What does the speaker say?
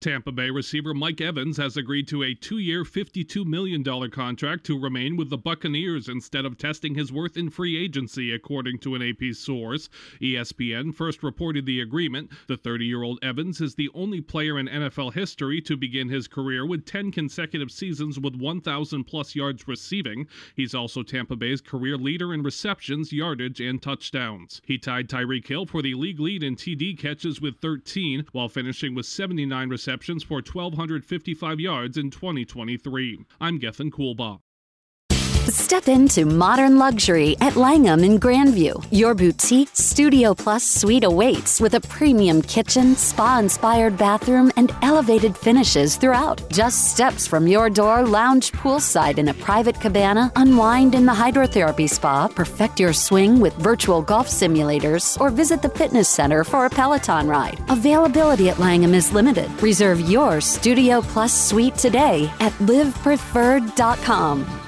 Tampa Bay receiver Mike Evans has agreed to a 2-year, $52 million contract to remain with the Buccaneers instead of testing his worth in free agency, according to an AP source. ESPN first reported the agreement. The 30-year-old Evans is the only player in NFL history to begin his career with 10 consecutive seasons with 1,000-plus yards receiving. He's also Tampa Bay's career leader in receptions, yardage, and touchdowns. He tied Tyreek Hill for the league lead in TD catches with 13, while finishing with 79 receptions for 1,255 yards in 2023. I'm Gethin Coolbaugh. Step into modern luxury at Langham in Grandview. Your boutique Studio Plus suite awaits with a premium kitchen, spa-inspired bathroom, and elevated finishes throughout. Just steps from your door, lounge poolside in a private cabana, unwind in the hydrotherapy spa, perfect your swing with virtual golf simulators, or visit the fitness center for a Peloton ride. Availability at Langham is limited. Reserve your Studio Plus suite today at livepreferred.com.